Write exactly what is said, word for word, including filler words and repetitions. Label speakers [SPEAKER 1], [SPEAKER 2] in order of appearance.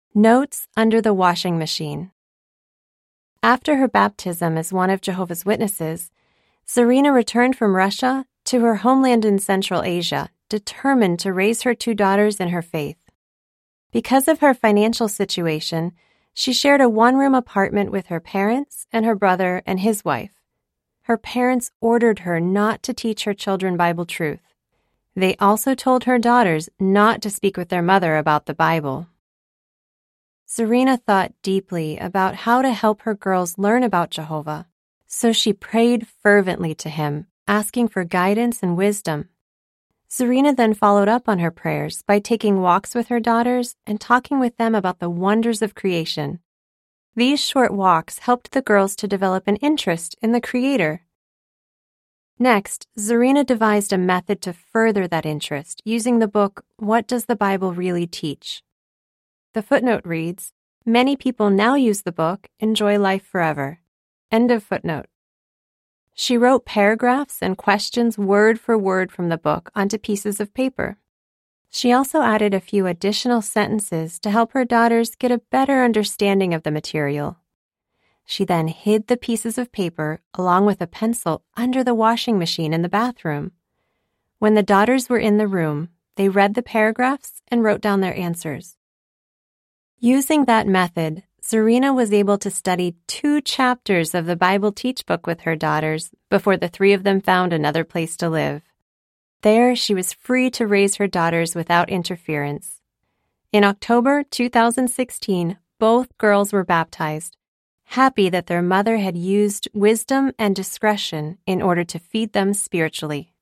[SPEAKER 1] Notes under the washing machine. After her baptism as one of Jehovah's Witnesses, Zarina returned from Russia to her homeland in Central Asia, determined to raise her two daughters in her faith. Because of her financial situation, she shared a one-room apartment with her parents and her brother and his wife. Her parents ordered her not to teach her children Bible truth. They also told her daughters not to speak with their mother about the Bible. Zarina thought deeply about how to help her girls learn about Jehovah, so she prayed fervently to him, asking for guidance and wisdom. Zarina then followed up on her prayers by taking walks with her daughters and talking with them about the wonders of creation. These short walks helped the girls to develop an interest in the Creator. Next, Zarina devised a method to further that interest using the book, What Does the Bible Really Teach? The footnote reads, "Many people now use the book, Enjoy Life Forever." End of footnote. She wrote paragraphs and questions word for word from the book onto pieces of paper. She also added a few additional sentences to help her daughters get a better understanding of the material. She then hid the pieces of paper along with a pencil under the washing machine in the bathroom. When the daughters were in the room, they read the paragraphs and wrote down their answers. Using that method, Zarina was able to study two chapters of the Bible Teach Book with her daughters before the three of them found another place to live. There, she was free to raise her daughters without interference. In October two thousand sixteen, both girls were baptized, happy that their mother had used wisdom and discretion in order to feed them spiritually.